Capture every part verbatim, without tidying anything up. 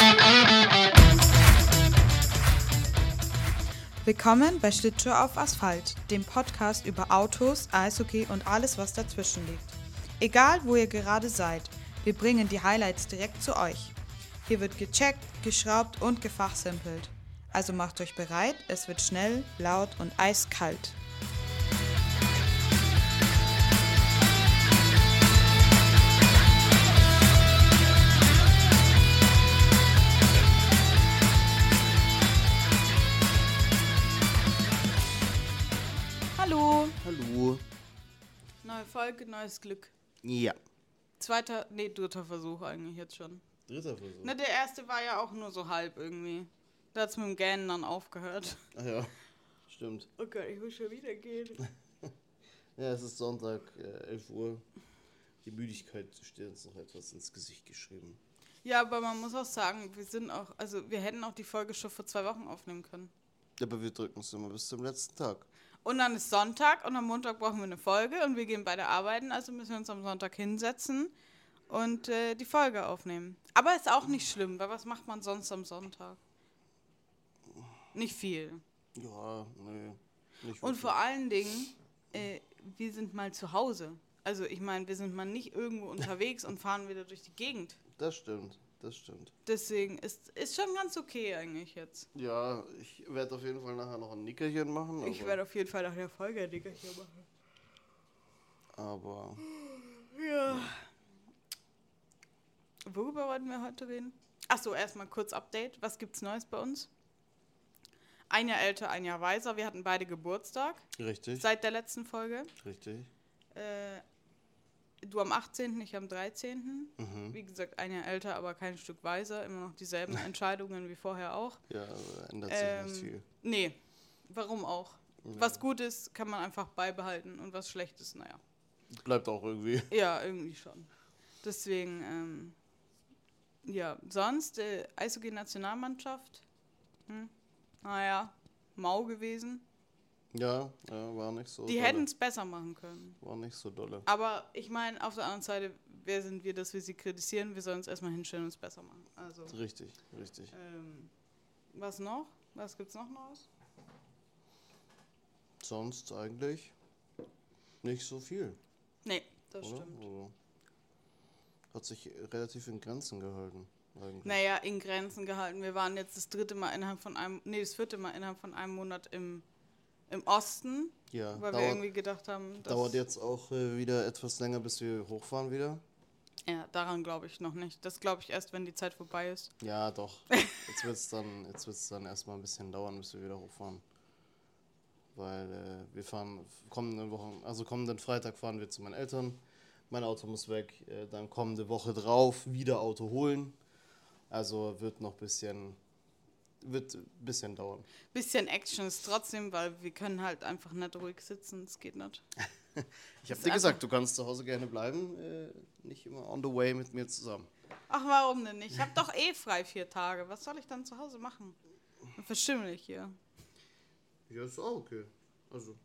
Willkommen bei Schlittschuh auf Asphalt, dem Podcast über Autos, Eishockey und alles, was dazwischen liegt. Egal, wo ihr gerade seid, wir bringen die Highlights direkt zu euch. Hier wird gecheckt, geschraubt und gefachsimpelt. Also macht euch bereit, es wird schnell, laut und eiskalt. Hallo. Hallo. Neue Folge, neues Glück. Ja. Zweiter, nee, dritter Versuch eigentlich jetzt schon. Dritter Versuch? Ne, der erste war ja auch nur so halb irgendwie. Da hat's mit dem Gähnen dann aufgehört. Ach ja, stimmt. Okay, ich muss schon wieder gehen. Ja, es ist Sonntag, äh, elf Uhr. Die Müdigkeit steht uns noch etwas ins Gesicht geschrieben. Ja, aber man muss auch sagen, wir sind auch, also wir hätten auch die Folge schon vor zwei Wochen aufnehmen können. Aber wir drücken es immer bis zum letzten Tag. Und dann ist Sonntag und am Montag brauchen wir eine Folge und wir gehen beide arbeiten, also müssen wir uns am Sonntag hinsetzen und äh, die Folge aufnehmen. Aber ist auch nicht schlimm, weil was macht man sonst am Sonntag? Nicht viel. Ja, nee. Nicht Und wirklich. vor allen Dingen, äh, wir sind mal zu Hause. Also ich meine, wir sind mal nicht irgendwo unterwegs und fahren wieder durch die Gegend. Das stimmt, das stimmt. Deswegen ist ist schon ganz okay eigentlich jetzt. Ja, ich werde auf jeden Fall nachher noch ein Nickerchen machen. Ich werde auf jeden Fall nach der Folge ein Nickerchen machen. Aber... Ja. Worüber wollten wir heute reden? Achso, erstmal kurz Update. Was gibt's Neues bei uns? Ein Jahr älter, ein Jahr weiser. Wir hatten beide Geburtstag. Richtig. Seit der letzten Folge. Richtig. Äh, du am achtzehnten, ich am dreizehnten Mhm. Wie gesagt, ein Jahr älter, aber kein Stück weiser. Immer noch dieselben Entscheidungen wie vorher auch. Ja, aber ändert sich Ähm, nicht viel. nee, warum auch? Ja. Was gut ist, kann man einfach beibehalten und was schlecht ist, naja. Bleibt auch irgendwie. Ja, irgendwie schon. Deswegen, ähm, ja, sonst, äh, Eishockey-Nationalmannschaft, hm, naja, mau gewesen. Ja, ja, war nicht so Die dolle. hätten es besser machen können. War nicht so dolle. Aber ich meine, auf der anderen Seite, wer sind wir, dass wir sie kritisieren? Wir sollen uns erstmal hinstellen und es besser machen. Also, Richtig, richtig. ähm, was noch? Was gibt's noch Neues? Sonst eigentlich nicht so viel, Nee, das oder? stimmt. Also, hat sich relativ in Grenzen gehalten, eigentlich. Naja, in Grenzen gehalten. Wir waren jetzt das dritte Mal innerhalb von einem, nee, das vierte Mal innerhalb von einem Monat im, im Osten, Ja, weil wir dauert, irgendwie gedacht haben, dass, dauert jetzt auch äh, wieder etwas länger, bis wir hochfahren wieder. Ja, daran glaube ich noch nicht. Das glaube ich erst, wenn die Zeit vorbei ist. Ja, doch. Jetzt wird es dann, jetzt wird's dann erstmal ein bisschen dauern, bis wir wieder hochfahren. Weil äh, wir fahren kommende Woche, also kommenden Freitag fahren wir zu meinen Eltern. Mein Auto muss weg, äh, dann kommende Woche drauf wieder Auto holen. Also wird noch ein bisschen, wird ein bisschen dauern. Bisschen Action ist trotzdem, weil wir können halt einfach nicht ruhig sitzen. Es geht nicht. Ich habe Ist dir gesagt, einfach- du kannst zu Hause gerne bleiben, äh, nicht immer on the way mit mir zusammen. Ach, warum denn nicht? Ich habe doch eh frei vier Tage. Was soll ich dann zu Hause machen? Dann verschimmel ich hier. Ja, ist auch okay. Also,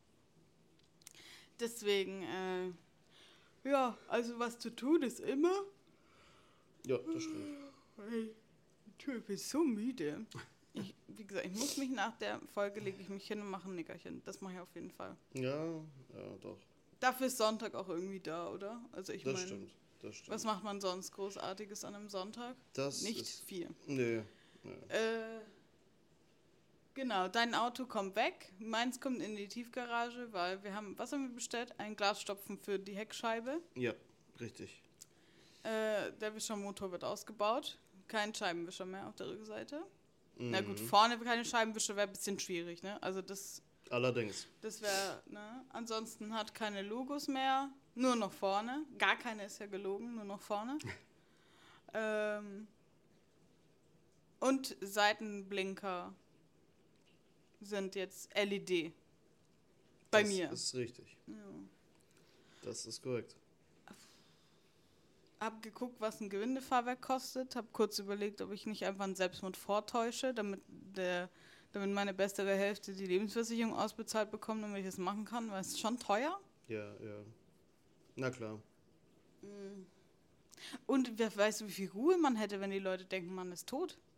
Deswegen, äh, ja, also was zu tun ist immer. ja, das stimmt. Hey, ich bin so müde. Ich, wie gesagt, ich muss mich nach der Folge, lege ich mich hin und mache ein Nickerchen. Das mache ich auf jeden Fall. Ja, ja, doch. Dafür ist Sonntag auch irgendwie da, oder? Also ich Das meine, stimmt. Das stimmt. was macht man sonst Großartiges an einem Sonntag? Das Nicht ist, viel. Nee. nee. Äh, genau, dein Auto kommt weg. Meins kommt in die Tiefgarage, weil wir haben, was haben wir bestellt? Einen Glasstopfen für die Heckscheibe. Ja, richtig. Äh, der Wischermotor wird ausgebaut. Kein Scheibenwischer mehr auf der Rückseite. Mhm. Na gut, vorne keine Scheibenwischer wäre ein bisschen schwierig, ne? Also das, Allerdings. das wäre, ne? Ansonsten hat keine Logos mehr, nur noch vorne. Gar keine ist ja gelogen, nur noch vorne. ähm, und Seitenblinker sind jetzt L E D. Bei das mir. Das ist richtig. Ja. Das ist korrekt. Hab geguckt, was ein Gewindefahrwerk kostet. Hab kurz überlegt, ob ich nicht einfach einen Selbstmord vortäusche, damit der, damit meine bessere Hälfte die Lebensversicherung ausbezahlt bekommt, damit ich das machen kann, weil es ist schon teuer. Ja, ja. Na klar. Und wer weiß, wie viel Ruhe man hätte, wenn die Leute denken, man ist tot.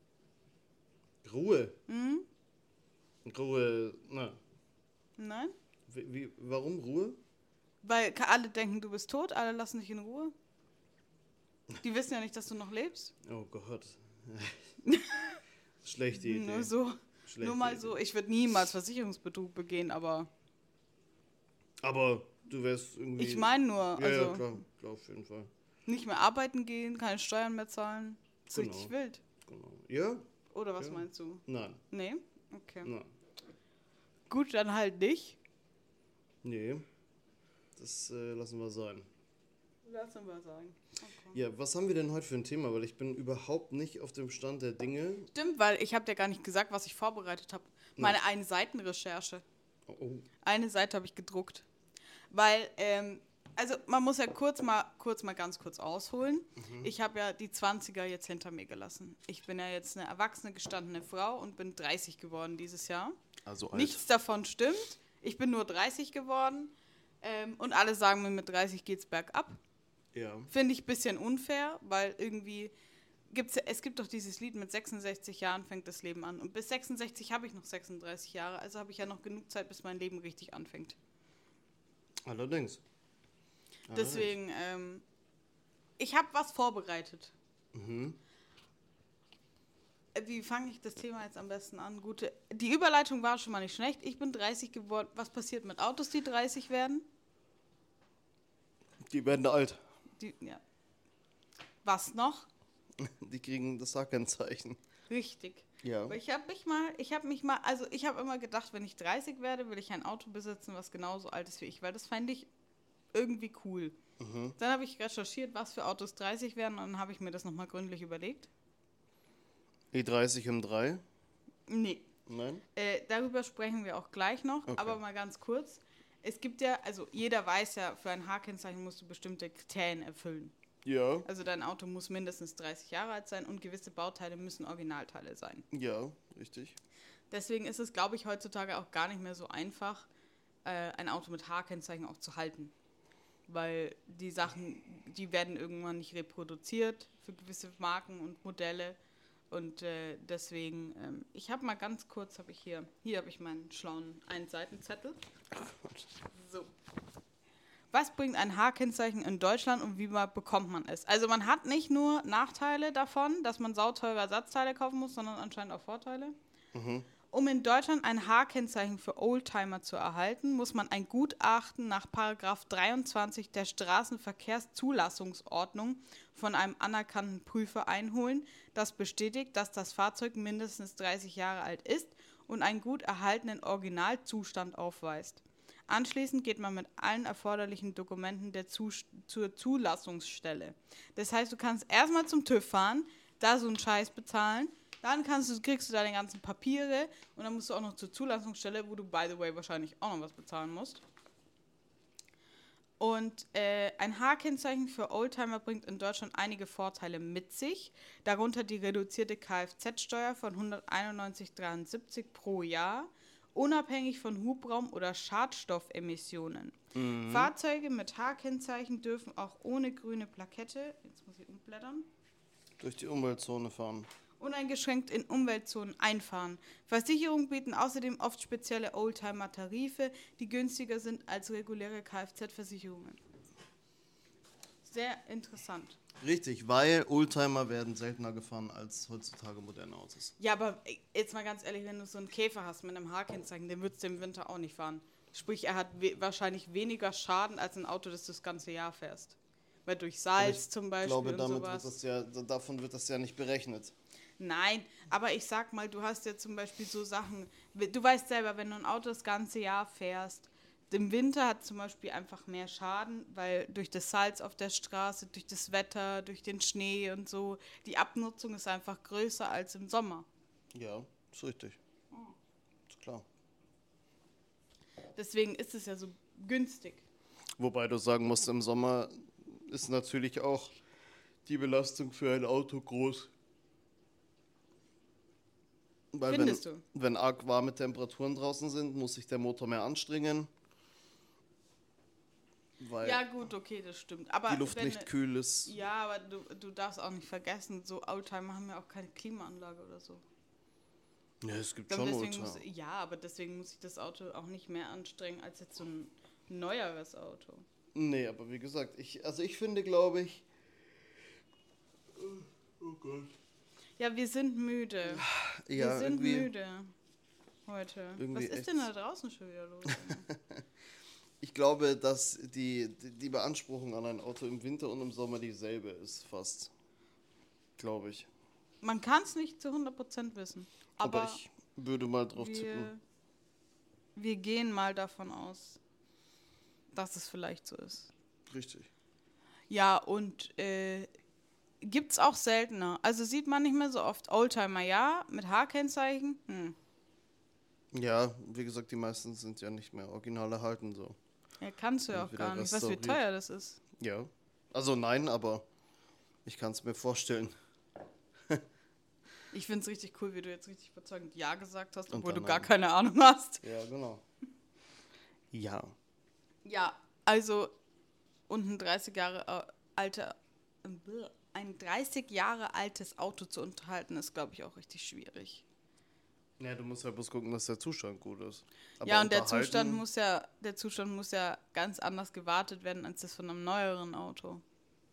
Ruhe. Hm? Ruhe, na. Nein? Wie, wie, warum Ruhe? Weil alle denken, du bist tot, alle lassen dich in Ruhe. Die wissen ja nicht, dass du noch lebst. Oh Gott. Schlechte Idee. Nur so. Schlechte Nur mal Idee. so. Ich würde niemals Versicherungsbetrug begehen, aber Aber du wärst irgendwie... ich meine nur, Ja, also ja, klar, klar, auf jeden Fall. nicht mehr arbeiten gehen, keine Steuern mehr zahlen. Das ist Genau. richtig wild. Genau. Ja? Oder was Ja. meinst du? Nein. Nee? Okay. Nein. Gut, dann halt nicht. Nee. Das äh, lassen wir sein. Lass uns mal sagen. Okay. Ja, was haben wir denn heute für ein Thema? Weil ich bin überhaupt nicht auf dem Stand der Dinge. Stimmt, weil ich habe dir gar nicht gesagt, was ich vorbereitet habe. Meine eine Seitenrecherche. Oh, oh. Eine Seite habe ich gedruckt. Weil, ähm, also man muss ja kurz mal, kurz mal ganz kurz ausholen. Mhm. Ich habe ja die zwanziger jetzt hinter mir gelassen. Ich bin ja jetzt eine erwachsene, gestandene Frau und bin dreißig geworden dieses Jahr. Also alt. Nichts davon stimmt. Ich bin nur dreißig geworden. Ähm, und alle sagen mir, mit dreißig geht's bergab. Ja. Finde ich ein bisschen unfair, weil irgendwie gibt's, es gibt doch dieses Lied, mit sechsundsechzig Jahren fängt das Leben an. Und bis sechsundsechzig habe ich noch sechsunddreißig Jahre, also habe ich ja noch genug Zeit, bis mein Leben richtig anfängt. Allerdings. Deswegen, ähm, ich habe was vorbereitet. Mhm. Wie fange ich das Thema jetzt am besten an? Gute. Die Überleitung war schon mal nicht schlecht. Ich bin dreißig geworden. Was passiert mit Autos, die dreißig werden? Die werden alt. Die, ja. Was noch? Die kriegen das Sarkenzeichen. Richtig. Ja. Aber ich habe mich mal, ich habe mich mal, also ich habe immer gedacht, wenn ich dreißig werde, will ich ein Auto besitzen, was genauso alt ist wie ich, weil das fände ich irgendwie cool. Mhm. Dann habe ich recherchiert, was für Autos dreißig werden und dann habe ich mir das nochmal gründlich überlegt. E dreißig M drei? Nee. Nein? Äh, darüber sprechen wir auch gleich noch, Okay. aber mal ganz kurz. Es gibt ja, also jeder weiß ja, für ein H-Kennzeichen musst du bestimmte Kriterien erfüllen. Ja. Also dein Auto muss mindestens dreißig Jahre alt sein und gewisse Bauteile müssen Originalteile sein. Ja, richtig. Deswegen ist es, glaube ich, heutzutage auch gar nicht mehr so einfach, äh, ein Auto mit H-Kennzeichen auch zu halten. Weil die Sachen, die werden irgendwann nicht reproduziert für gewisse Marken und Modelle. Und äh, deswegen, ähm, ich habe mal ganz kurz, habe ich hier, hier habe ich meinen schlauen Ein-Seiten-Zettel. So. Was bringt ein H-Kennzeichen in Deutschland und wie bekommt man es? Also man hat nicht nur Nachteile davon, dass man sauteure Ersatzteile kaufen muss, sondern anscheinend auch Vorteile. Mhm. Um in Deutschland ein H-Kennzeichen für Oldtimer zu erhalten, muss man ein Gutachten nach Paragraph dreiundzwanzig der Straßenverkehrszulassungsordnung von einem anerkannten Prüfer einholen, das bestätigt, dass das Fahrzeug mindestens dreißig Jahre alt ist und einen gut erhaltenen Originalzustand aufweist. Anschließend geht man mit allen erforderlichen Dokumenten der Zus- zur Zulassungsstelle. Das heißt, du kannst erstmal zum TÜV fahren, da so einen Scheiß bezahlen, dann kannst du, kriegst du deine ganzen Papiere und dann musst du auch noch zur Zulassungsstelle, wo du, by the way, wahrscheinlich auch noch was bezahlen musst. Und äh, ein H-Kennzeichen für Oldtimer bringt in Deutschland einige Vorteile mit sich, darunter die reduzierte Kfz-Steuer von hunderteinundneunzig Komma dreiundsiebzig pro Jahr, unabhängig von Hubraum- oder Schadstoffemissionen. Mhm. Fahrzeuge mit H-Kennzeichen dürfen auch ohne grüne Plakette, jetzt muss ich umblättern, durch die Umweltzone fahren. uneingeschränkt in Umweltzonen einfahren. Versicherungen bieten außerdem oft spezielle Oldtimer-Tarife, die günstiger sind als reguläre Kfz-Versicherungen. Sehr interessant. Richtig, weil Oldtimer werden seltener gefahren als heutzutage moderne Autos. Ja, aber jetzt mal ganz ehrlich, wenn du so einen Käfer hast mit einem H-Kennzeichen, den würdest du im Winter auch nicht fahren. Sprich, er hat we- wahrscheinlich weniger Schaden als ein Auto, das du das ganze Jahr fährst. Weil durch Salz zum Beispiel Ich glaube, und damit sowas. wird das ja, davon wird das ja nicht berechnet. Nein, aber ich sag mal, du hast ja zum Beispiel so Sachen, du weißt selber, wenn du ein Auto das ganze Jahr fährst, im Winter hat zum Beispiel einfach mehr Schaden, weil durch das Salz auf der Straße, durch das Wetter, durch den Schnee und so, die Abnutzung ist einfach größer als im Sommer. Ja, ist richtig. Ist klar. Deswegen ist es ja so günstig. Wobei du sagen musst, im Sommer ist natürlich auch die Belastung für ein Auto groß. Weil Findest wenn, du? wenn arg warme Temperaturen draußen sind, muss sich der Motor mehr anstrengen. Weil Ja gut, okay, das stimmt. Aber die Luft wenn, nicht kühl ist. Ja, aber du, du darfst auch nicht vergessen, so Oldtimer haben ja auch keine Klimaanlage oder so. Ja, es gibt Ich glaub, schon deswegen Ultra. muss, ja, aber deswegen muss ich das Auto auch nicht mehr anstrengen als jetzt so ein neueres Auto. Nee, aber wie gesagt, ich, also ich finde, glaube ich. Oh Gott. Ja, wir sind müde. Wir Ja, sind irgendwie, müde heute. irgendwie Was ist echt. denn da draußen schon wieder los? Ich glaube, dass die, die, die Beanspruchung an ein Auto im Winter und im Sommer dieselbe ist, fast. Glaube ich. Man kann es nicht zu hundert Prozent wissen. Aber, Aber, ich würde mal drauf wir, tippen. wir gehen mal davon aus, dass es vielleicht so ist. Richtig. Ja, und äh, gibt es auch seltener. Also sieht man nicht mehr so oft. Oldtimer, ja, mit H-Kennzeichen. Hm. Ja, wie gesagt, die meisten sind ja nicht mehr original erhalten so. Ja, kannst du ja auch Entweder gar nicht. Weißt du, wie restauriert. teuer das ist? Ja. Also nein, aber ich kann es mir vorstellen. Ich finde es richtig cool, wie du jetzt richtig überzeugend Ja gesagt hast, Und obwohl du dann gar nein. keine Ahnung hast. Ja, genau. Ja. Ja, also und ein dreißig Jahre äh, alter, ein dreißig Jahre altes Auto zu unterhalten, ist, glaube ich, auch richtig schwierig. Ja, du musst ja bloß gucken, dass der Zustand gut ist. Aber Ja, und der unterhalten- Zustand muss ja, der Zustand muss ja ganz anders gewartet werden als das von einem neueren Auto.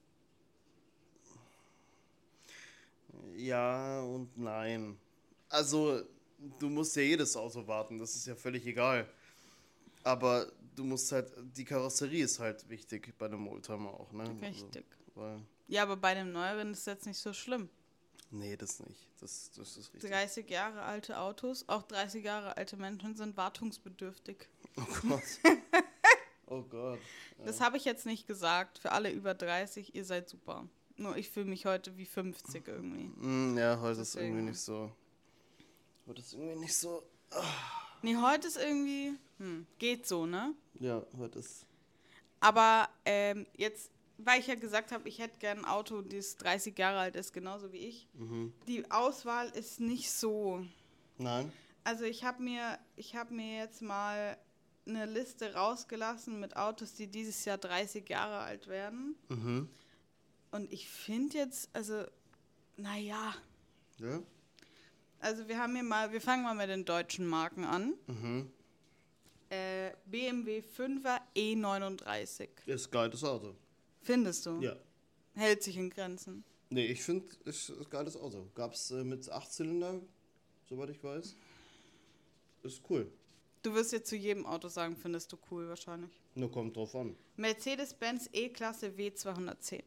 Ja und nein. Also, du musst ja jedes Auto warten, das ist ja völlig egal. Aber du musst halt, die Karosserie ist halt wichtig bei einem Oldtimer auch, ne? Richtig. Also, weil, Ja, aber bei dem neueren ist das jetzt nicht so schlimm. nee, das nicht. Das, das ist richtig. dreißig Jahre alte Autos, auch dreißig Jahre alte Menschen sind wartungsbedürftig. Oh Gott. Oh Gott. Das habe ich jetzt nicht gesagt. Für alle über dreißig, ihr seid super. Nur ich fühle mich heute wie fünfzig irgendwie. Mm, ja, heute ist Deswegen. irgendwie nicht so. Heute ist irgendwie nicht so. Nee, heute ist irgendwie, hm, geht so, ne? Ja, heute ist. Aber ähm, jetzt, weil ich ja gesagt habe, ich hätte gern ein Auto, das dreißig Jahre alt ist, genauso wie ich. Mhm. Die Auswahl ist nicht so. Nein? Also ich habe mir, ich habe mir jetzt mal eine Liste rausgelassen mit Autos, die dieses Jahr dreißig Jahre alt werden. Mhm. Und ich finde jetzt, also, naja, Ja? also wir haben hier mal, wir fangen mal mit den deutschen Marken an. Mhm. Äh, B M W fünfer E neununddreißig. Ist geiles Auto. Findest du? Ja. Hält sich in Grenzen. Nee, ich finde, ist ein geiles Auto. Gab's äh, mit acht Zylinder, soweit ich weiß. Ist cool. Du wirst jetzt zu jedem Auto sagen, findest du cool wahrscheinlich. Nur kommt drauf an. Mercedes-Benz E-Klasse W zweihundertzehn.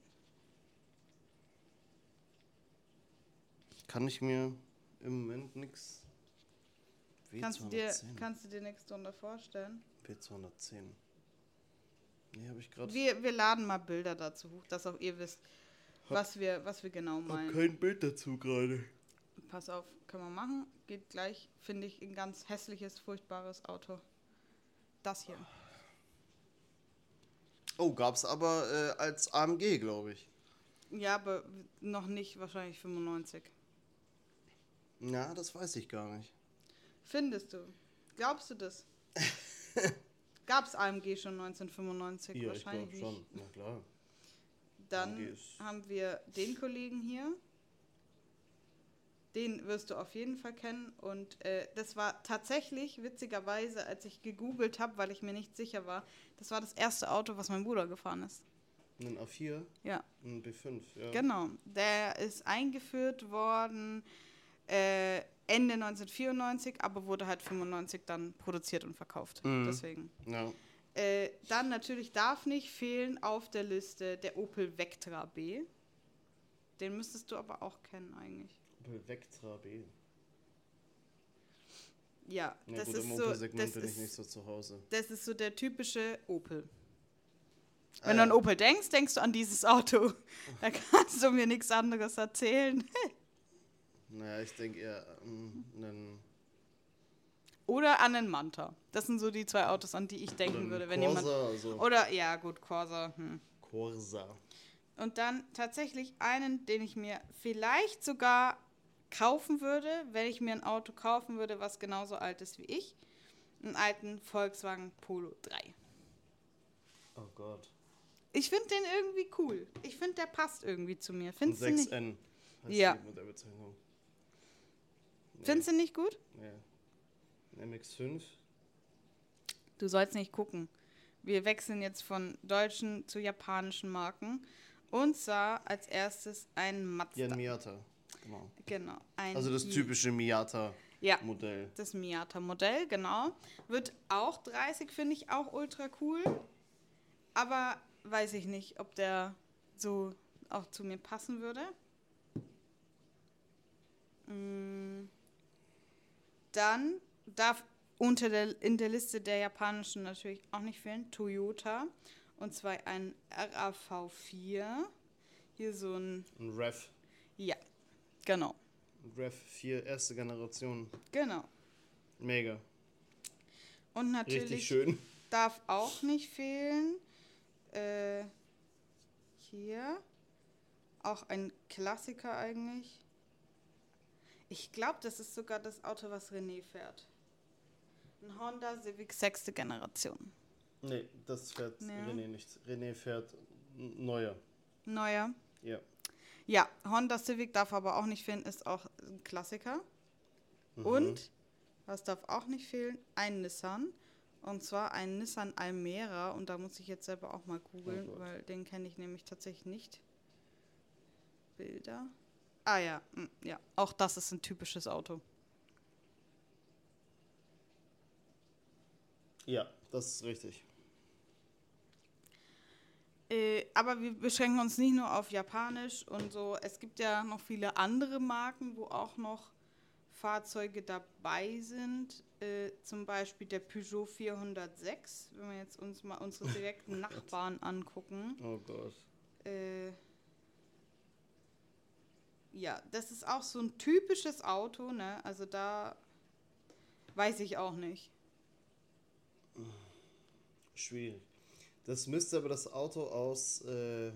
Kann ich mir im Moment nichts. Kannst du dir, kannst du dir nichts drunter vorstellen? W zweihundertzehn. Nee, habe ich gerade. Wir, wir laden mal Bilder dazu hoch, dass auch ihr wisst, was wir, was wir genau meinen. kein Bild dazu gerade. Pass auf, können wir machen. Geht gleich, finde ich, ein ganz hässliches, furchtbares Auto. Das hier. Oh, gab's aber äh, als A M G, glaube ich. Ja, aber noch nicht wahrscheinlich fünfundneunzig. Ja, das weiß ich gar nicht. Findest du? Glaubst du das? Gab's A M G schon neunzehnhundertfünfundneunzig? Ja, ich wahrscheinlich glaube nicht. schon. Na klar. Dann A M G ist- haben wir den Kollegen hier. Den wirst du auf jeden Fall kennen. Und äh, das war tatsächlich, witzigerweise, als ich gegoogelt habe, weil ich mir nicht sicher war, das war das erste Auto, was mein Bruder gefahren ist. Ein A vier, Ja, ein B fünf, ja. genau. Der ist eingeführt worden äh, Ende neunzehnhundertvierundneunzig, aber wurde halt fünfundneunzig dann produziert und verkauft. Mhm. Deswegen. Ja. Äh, dann natürlich darf nicht fehlen auf der Liste der Opel Vectra B. Den müsstest du aber auch kennen eigentlich. Opel Vectra B. Ja, Ja, das gut, ist im so, Opel-Segment das bin ich ist, nicht so zu Hause. das ist so der typische Opel. Ah, Wenn ja. du an Opel denkst, denkst du an dieses Auto. Da kannst du mir nichts anderes erzählen. Naja, ich denke eher an einen. Oder an einen Manta. Das sind so die zwei Autos, an die ich denken einen würde, wenn Corsa, jemand. also Oder, ja, gut, Corsa. Hm. Corsa. Und dann tatsächlich einen, den ich mir vielleicht sogar kaufen würde, wenn ich mir ein Auto kaufen würde, was genauso alt ist wie ich. Einen alten Volkswagen Polo drei. Oh Gott. Ich finde den irgendwie cool. Ich finde, der passt irgendwie zu mir. Ein Findest du nicht? sechs N heißt Ja. die Modellbezeichnung. Nee. Findest du nicht gut? Nee. Ein M X fünf? Du sollst nicht gucken. Wir wechseln jetzt von deutschen zu japanischen Marken. Und zwar als erstes ein Mazda. Ja, ein Miata. Genau. Genau. Ein Also das Mi- typische Miata-Modell. Ja, das Miata-Modell, genau. Wird auch dreißig, finde ich auch ultra cool. Aber weiß ich nicht, ob der so auch zu mir passen würde. Mm. Dann darf unter der, in der Liste der japanischen natürlich auch nicht fehlen Toyota. Und zwar ein R A V vier. Hier so ein... Ein Rev. Ja, genau. Ein Rev vier, erste Generation. Genau. Mega. Und Richtig natürlich schön. darf auch nicht fehlen äh, hier auch ein Klassiker eigentlich. Ich glaube, das ist sogar das Auto, was René fährt. Ein Honda Civic sechste Generation. Nee, das fährt Ja. René nicht. René fährt n- neuer. Neuer. Ja. Ja, Honda Civic darf aber auch nicht fehlen, ist auch ein Klassiker. Mhm. Und, was darf auch nicht fehlen? Ein Nissan. Und zwar ein Nissan Almera. Und da muss ich jetzt selber auch mal googeln, Oh Gott. weil den kenne ich nämlich tatsächlich nicht. Bilder. Ah ja, mm, ja, auch das ist ein typisches Auto. Ja, das ist richtig. Äh, aber wir beschränken uns nicht nur auf Japanisch und so. Es gibt ja noch viele andere Marken, wo auch noch Fahrzeuge dabei sind. Äh, zum Beispiel der Peugeot vierhundertsechs, wenn wir jetzt uns mal unsere direkten Nachbarn angucken. Oh Gott. Äh, ja, das ist auch so ein typisches Auto, ne? Also da weiß ich auch nicht. Schwierig. Das müsste aber das Auto aus, äh,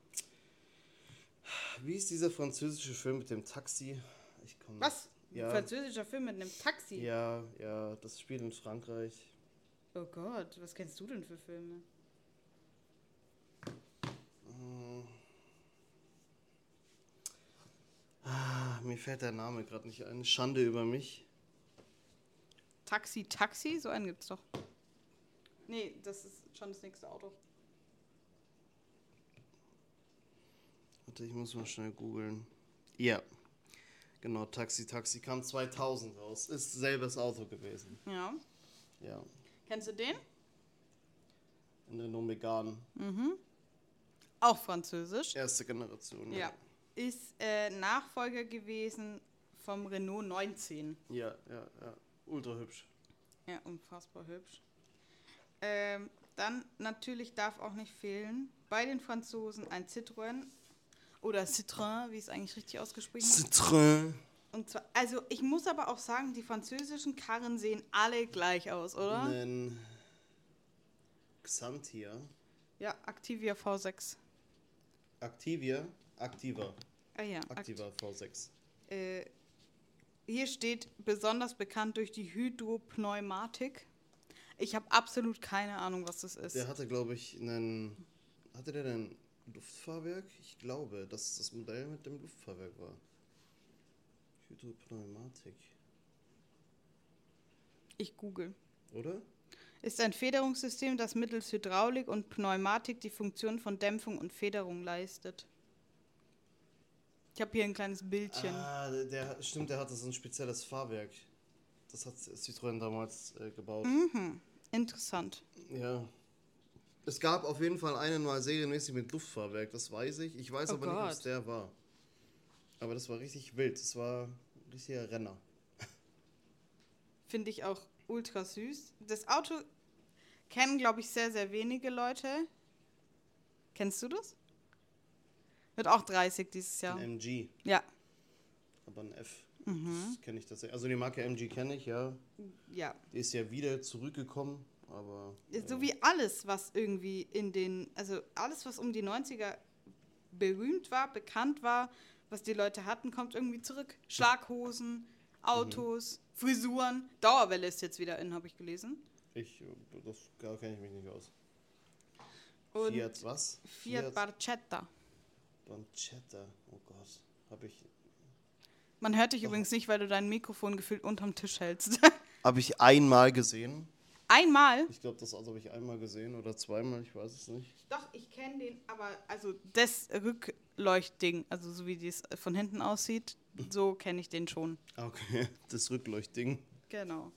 wie ist dieser französische Film mit dem Taxi? Ich komm Was? Ja. Französischer Film mit einem Taxi? Ja, ja, das spielt in Frankreich. Oh Gott, was kennst du denn für Filme? Ah, mir fällt der Name gerade nicht ein. Schande über mich. Taxi, Taxi? So einen gibt's doch. Nee, das ist schon das nächste Auto. Warte, ich muss mal schnell googeln. Ja, genau, Taxi, Taxi kam zweitausend raus. Ist selbes Auto gewesen. Ja. Ja, Kennst du den? ein Renault Megane. Auch französisch. Erste Generation. Ja. Ist äh, Nachfolger gewesen vom Renault neunzehn. Ja, ja, ja. Ultra hübsch. Ja, unfassbar hübsch. Ähm, dann natürlich darf auch nicht fehlen bei den Franzosen ein Citroën oder Citroën, wie es eigentlich richtig ausgesprochen wird. Citroën. Und zwar, also ich muss aber auch sagen, die französischen Karren sehen alle gleich aus, oder? Einen Xantia. Ja, Activia V sechs. Activia. Activa. Ah ja, Activa V sechs. Äh, hier steht besonders bekannt durch die Hydropneumatik. Ich habe absolut keine Ahnung, was das ist. Der hatte, glaube ich, einen. Hatte der ein Luftfahrwerk? Ich glaube, dass es das Modell mit dem Luftfahrwerk war. Hydropneumatik. Ich google. Oder? Ist ein Federungssystem, das mittels Hydraulik und Pneumatik die Funktion von Dämpfung und Federung leistet. Ich habe hier ein kleines Bildchen. Ah, der, der stimmt, der hatte so ein spezielles Fahrwerk. Das hat Citroën damals äh, gebaut. Mhm, interessant. Ja. Es gab auf jeden Fall einen mal serienmäßig mit Luftfahrwerk, das weiß ich. Ich weiß Oh aber nicht, Gott. was der war. Aber das war richtig wild. Das war ein richtiger Renner. Finde ich auch ultra süß. Das Auto kennen, glaube ich, sehr, sehr wenige Leute. Kennst du das? Wird auch dreißig dieses Jahr. Ein M G, Ja, aber ein F. Das kenne ich tatsächlich. Also die Marke M G kenne ich, ja. ja. Die ist ja wieder zurückgekommen, aber. So wie alles, was irgendwie in den, also alles, was um die neunziger berühmt war, bekannt war, was die Leute hatten, kommt irgendwie zurück. Schlaghosen, Autos, Frisuren. Dauerwelle ist jetzt wieder in, habe ich gelesen. Ich, das da kenne ich mich nicht aus. Und Fiat was? Fiat Barchetta. Barchetta. Oh Gott. Habe ich. Man hört dich übrigens nicht, weil du dein Mikrofon gefühlt unterm Tisch hältst. Habe ich einmal gesehen. Einmal? Ich glaube, das Auto habe ich einmal gesehen oder zweimal, ich weiß es nicht. Doch, ich kenne den, aber also das Rückleuchtding, also so wie das von hinten aussieht, so kenne ich den schon. Okay, das Rückleuchtding. Genau.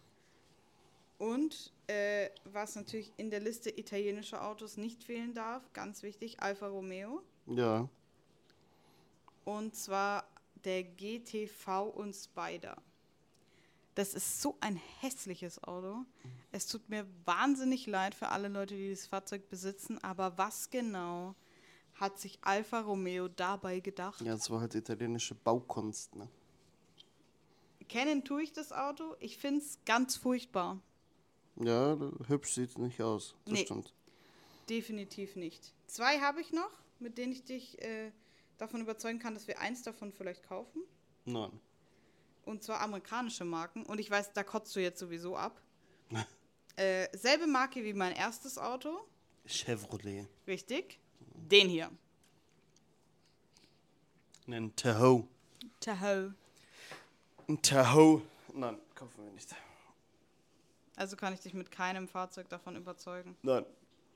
Und äh, was natürlich in der Liste italienischer Autos nicht fehlen darf, ganz wichtig, Alfa Romeo. Ja. Und zwar der G T V und Spider. Das ist so ein hässliches Auto. Es tut mir wahnsinnig leid für alle Leute, die das Fahrzeug besitzen, aber was genau hat sich Alfa Romeo dabei gedacht? Ja, das war halt italienische Baukunst, ne? Kennen tue ich das Auto. Ich finde es ganz furchtbar. Ja, hübsch sieht es nicht aus. Das Nee. stimmt. Definitiv nicht. Zwei habe ich noch, mit denen ich dich äh, davon überzeugen kann, dass wir eins davon vielleicht kaufen. Nein. Und zwar amerikanische Marken. Und ich weiß, da kotzt du jetzt sowieso ab. äh, selbe Marke wie mein erstes Auto. Chevrolet. Richtig. Den hier. Ein Tahoe. Tahoe. Ein Tahoe. Nein, kaufen wir nicht. Also kann ich dich mit keinem Fahrzeug davon überzeugen. Nein.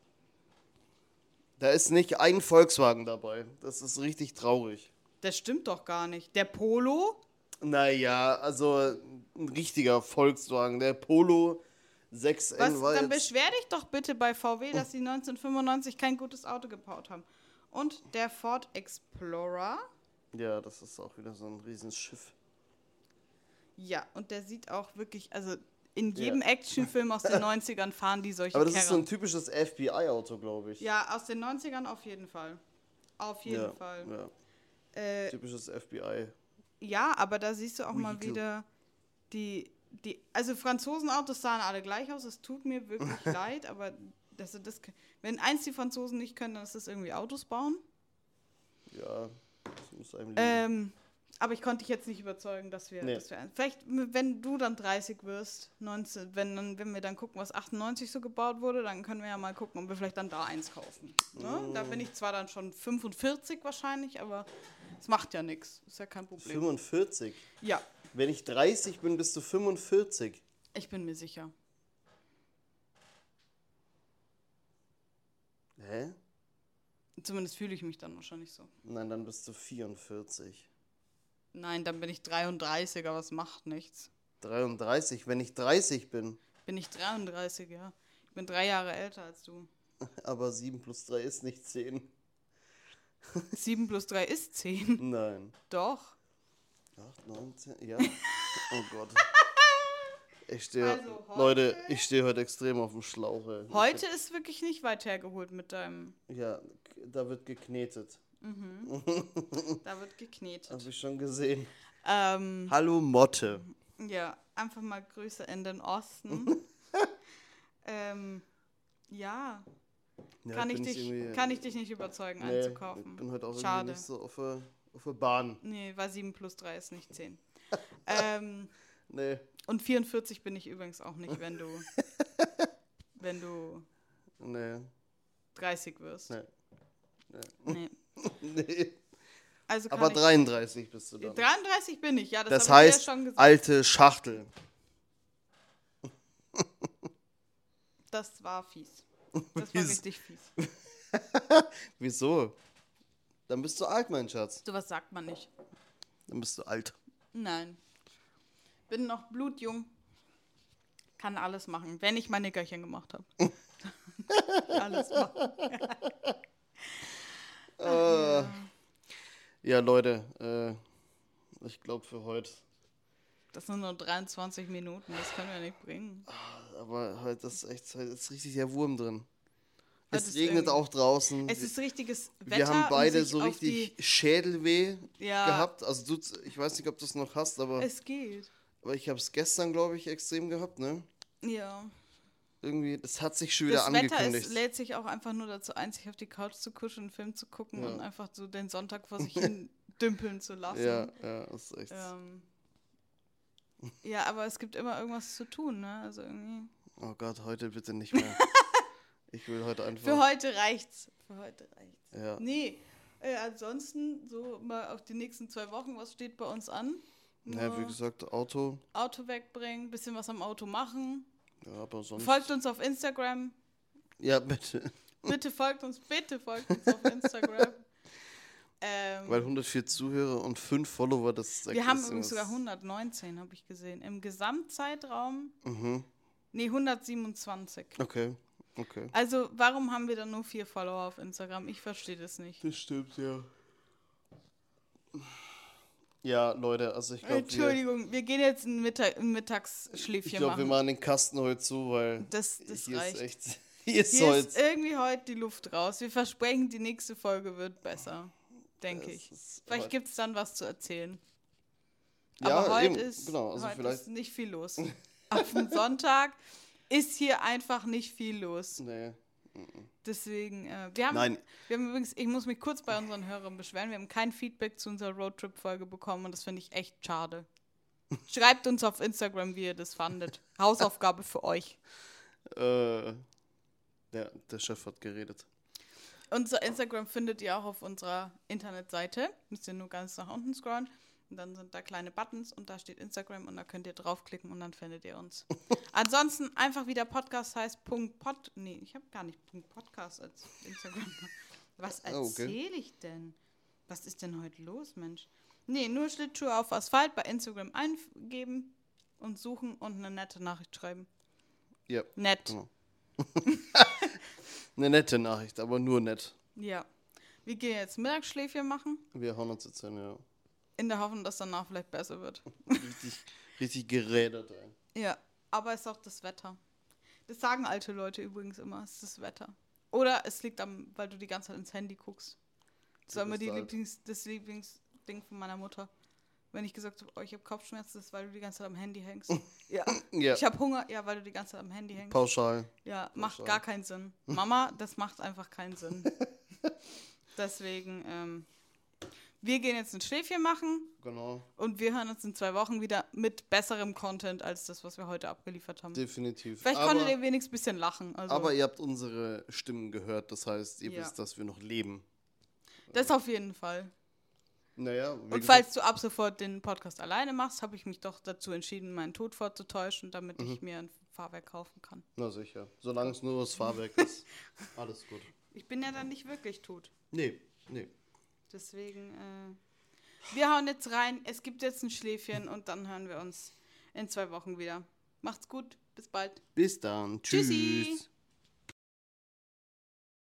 Da ist nicht ein Volkswagen dabei. Das ist richtig traurig. Das stimmt doch gar nicht. Der Polo? Naja, also ein richtiger Volkswagen. Der Polo sechs N Was, war dann jetzt... beschwer dich doch bitte bei V W, dass sie neunzehnhundertfünfundneunzig kein gutes Auto gebaut haben. Und der Ford Explorer. Ja, das ist auch wieder so ein Riesenschiff. Ja, und der sieht auch wirklich, also in jedem Ja. Actionfilm aus den neunzigern fahren die solche Aber das Kerren. ist so ein typisches F B I-Auto, glaube ich. Ja, aus den neunzigern auf jeden Fall. Auf jeden ja, Fall. Ja. Äh, Typisches F B I. ja, aber da siehst du auch mal Vehicle. wieder die, die, also Franzosenautos sahen alle gleich aus, es tut mir wirklich leid, aber dass du das, wenn eins die Franzosen nicht können, dann ist das irgendwie Autos bauen. Ja, das muss einem liegen. Ähm, aber ich konnte dich jetzt nicht überzeugen, dass wir, Nee. dass wir, vielleicht, wenn du dann dreißig wirst, neunzehn, wenn, dann, wenn wir dann gucken, was achtundneunzig so gebaut wurde, dann können wir ja mal gucken, ob wir vielleicht dann da eins kaufen. Ne? Mm. Da bin ich zwar dann schon fünfundvierzig wahrscheinlich, aber es macht ja nichts. Ist ja kein Problem. fünfundvierzig? Ja, Wenn ich dreißig bin, bist du fünfundvierzig. ich bin mir sicher. Hä? Zumindest fühle ich mich dann wahrscheinlich so. Nein, dann bist du vierundvierzig. Nein, dann bin ich dreiunddreißig, aber es macht nichts. dreiunddreißig, wenn ich dreißig bin. Bin ich dreiunddreißig, ja. Ich bin drei Jahre älter als du. Aber sieben plus drei ist nicht zehn. sieben plus drei ist zehn. Nein. Doch. acht, neunzehn, ja. Oh Gott. Ich stehe, Also heute- Leute, ich stehe heute extrem auf dem Schlauch. Ey. Heute ist wirklich nicht weit hergeholt mit deinem. Ja, da wird geknetet. Da wird geknetet. Hab ich schon gesehen. Ähm, Hallo Motte. ja, einfach mal Grüße in den Osten. ähm, ja, Ja, kann, ich bin dich, irgendwie- kann ich dich nicht überzeugen, Nee, einzukaufen. Ich bin heute auch Schade. irgendwie nicht so auf der, auf der Bahn. Nee, war sieben plus drei ist nicht zehn. ähm, Nee, und vierundvierzig bin ich übrigens auch nicht, wenn du, wenn du nee, dreißig wirst. nee. Nee. nee. Also kann Aber ich, dreiunddreißig bist du dann. dreiunddreißig bin ich, ja, das, Das habe ich dir heißt, ja schon gesagt. alte Schachtel. Das war fies. Das war Fies. richtig fies. Wieso? Dann bist du alt, mein Schatz. Sowas sagt man nicht. Dann bist du alt. Nein. Bin noch blutjung. Kann alles machen, wenn ich mein Nickerchen gemacht habe. Alles machen. Äh, ja, Leute, äh, ich glaube für heute. Das sind nur dreiundzwanzig Minuten, das können wir nicht bringen. Aber heute ist echt, heute ist richtig der Wurm drin. Heute Es ist regnet irgendwie- auch draußen. Es ist richtiges Wetter. Wir haben beide um sich so auf richtig Schädelweh Die, ja, gehabt. Also du, ich weiß nicht, ob du es noch hast, aber, es geht. aber ich habe es gestern, glaube ich, extrem gehabt, ne? Ja. Irgendwie, das hat sich schon wieder Das Wetter angekündigt. ist, lädt sich auch einfach nur dazu ein, sich auf die Couch zu kuscheln, einen Film zu gucken Ja. und einfach so den Sonntag vor sich hin dümpeln zu lassen. ja, ja, das ist echt. Ähm, ja, aber es gibt immer irgendwas zu tun, ne? Also irgendwie. Oh Gott, heute bitte nicht mehr. Ich will heute einfach. Für heute reicht's. Für heute reicht's. Ja. Nee, Äh, ansonsten, so mal auf die nächsten zwei Wochen, was steht bei uns an? Ja, wie gesagt, Auto. Auto wegbringen, bisschen was am Auto machen. Ja, aber sonst. Folgt uns auf Instagram. Ja, bitte. Bitte folgt uns, bitte folgt uns auf Instagram. ähm, Weil hundertvier Zuhörer und fünf Follower, das sagt wir haben das übrigens irgendwas- sogar hundertneunzehn, habe ich gesehen. Im Gesamtzeitraum, Mhm. nee, hundertsiebenundzwanzig. Okay, okay. Also, warum haben wir dann nur vier Follower auf Instagram? Ich verstehe das nicht. Das stimmt, ja. Ja, Leute, also ich glaube, wir, Entschuldigung, wir gehen jetzt ein, Mittag, ein Mittagsschläfchen ich glaube, wir machen. machen den Kasten heute zu, weil Das, das hier reicht. ist echt, hier ist Hier heute. ist irgendwie heute die Luft raus. Wir versprechen, die nächste Folge wird besser, denke Es ich. ist- Vielleicht gibt es dann was zu erzählen. Ja, Aber heute, eben, ist, genau, also heute vielleicht- ist nicht viel los. Auf dem Sonntag ist hier einfach nicht viel los. Nee. Deswegen, äh, wir, haben, Nein. wir haben übrigens, ich muss mich kurz bei unseren Hörern beschweren, wir haben kein Feedback zu unserer Roadtrip-Folge bekommen und das finde ich echt schade. Schreibt uns auf Instagram, wie ihr das fandet. Hausaufgabe für euch. Äh, ja, der Chef hat geredet. Unser Instagram findet ihr auch auf unserer Internetseite. Müsst ihr nur ganz nach unten scrollen. Und dann sind da kleine Buttons und da steht Instagram und da könnt ihr draufklicken und dann findet ihr uns. Ansonsten einfach wie der Podcast heißt, Punkt Pod. Nee, ich habe gar nicht Punkt Podcast als Instagram. Was Oh, okay. erzähle ich denn? Was ist denn heute los, Mensch? Nee, nur Schlittschuhe auf Asphalt bei Instagram eingeben und suchen und eine nette Nachricht schreiben. Ja, Nett. genau. Eine nette Nachricht, aber nur nett. Ja. Wir gehen jetzt Mittagsschläfchen machen, Wir hauen uns jetzt hin, ja. in der Hoffnung, dass danach vielleicht besser wird. Richtig, richtig gerädert, ey. Ja, aber es ist auch das Wetter. Das sagen alte Leute übrigens immer, es ist das Wetter. Oder es liegt am, weil du die ganze Zeit ins Handy guckst. Das war Du immer bist die alt. Lieblings, das Lieblingsding von meiner Mutter. Wenn ich gesagt habe, oh, ich habe Kopfschmerzen, das ist, weil du die ganze Zeit am Handy hängst. Ja. Ja, Ich habe Hunger, ja, weil du die ganze Zeit am Handy hängst. pauschal. Ja, macht Pauschal. gar keinen Sinn. Mama, das macht einfach keinen Sinn. Deswegen, ähm, wir gehen jetzt ein Schläfchen machen Genau, und wir hören uns in zwei Wochen wieder mit besserem Content als das, was wir heute abgeliefert haben. definitiv. Vielleicht aber, konntet ihr wenigstens ein bisschen lachen. Also, aber ihr habt unsere Stimmen gehört, das heißt, ihr Ja. wisst, dass wir noch leben. das auf jeden Fall. Naja, wie Und gesagt, falls du ab sofort den Podcast alleine machst, habe ich mich doch dazu entschieden, meinen Tod vorzutäuschen, damit Mhm. ich mir ein Fahrwerk kaufen kann. na sicher. Solange es nur das Fahrwerk ist, alles gut. Ich bin ja dann nicht wirklich tot. Nee, nee. Deswegen, äh, wir hauen jetzt rein. Es gibt jetzt ein Schläfchen und dann hören wir uns in zwei Wochen wieder. Macht's gut, bis bald. Bis dann. Tschüss. Tschüssi.